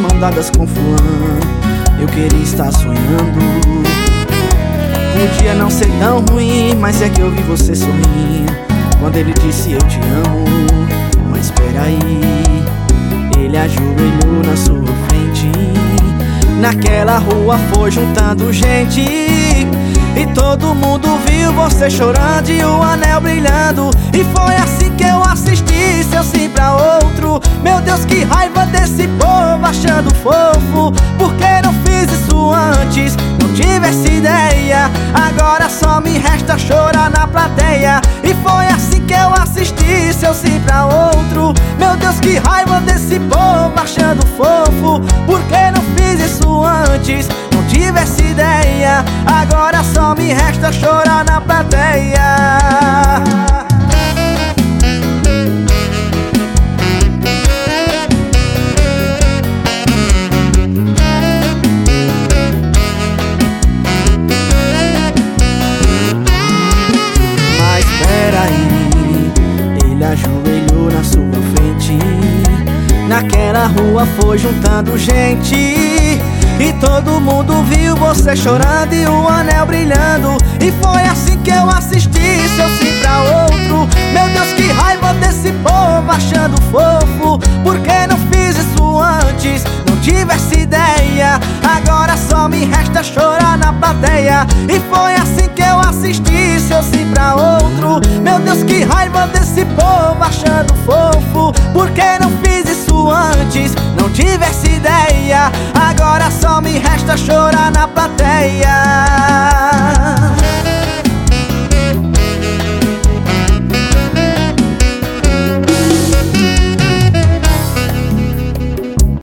mão dadas com fulano. Eu queria estar sonhando podia não ser tão ruim, mas é que eu vi você sorrir quando ele disse eu te amo. Mas espera aí, ele ajoelhou na sua frente. Naquela rua foi juntando gente e todo mundo viu você chorando e o anel brilhando. E foi assim que eu assisti seu sim pra outro. Meu Deus, que raiva desse povo achando fofo. Por que não fiz isso antes? Não tive essa ideia. Agora só me resta chorar na plateia. E foi assim que eu assisti seu sim pra outro. Meu Deus, que raiva desse povo achando fofo. Por que não fiz isso antes? Não tive essa ideia. Agora só me resta chorar na plateia. Mas espera aí, ele ajoelhou na sua frente. Naquela rua foi juntando gente e todo mundo viu você chorando e o anel brilhando. E foi assim que eu assisti seu sim pra outro. Meu Deus, que raiva desse povo achando fofo. Por que não fiz isso antes? Não tive essa ideia. Agora só me resta chorar na plateia. E foi assim que eu assisti seu sim pra outro. Meu Deus, que raiva desse povo achando fofo. Por que não fiz isso antes? Não tive essa ideia. Agora só me resta chorar na plateia.